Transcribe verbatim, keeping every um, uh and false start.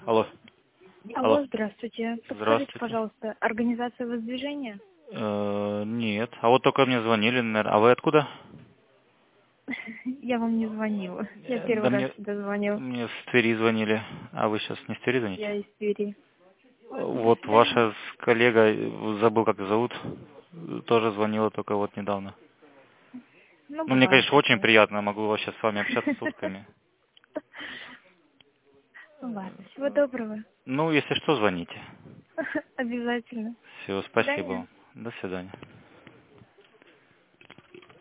Алло. Алло, Алло. здравствуйте. Подскажите, Здравствуйте. пожалуйста, организация воздвижения? Э, нет. А вот только мне звонили, наверное. А вы откуда? Я вам не звонила. Я Э, Да первый раз мне, сюда звонила. мне с Твери звонили. А вы сейчас не с Твери Я звоните? из Твери. Вот ваша с- коллега, э, забыл как ее зовут, э, тоже звонила только вот недавно. Ну, Ну, мне, бывает конечно, очень такое. приятно, могу вообще с вами общаться сутками. Ну ладно, всего доброго. Ну, если что, звоните. Обязательно. Все, До свидания. спасибо. До свидания.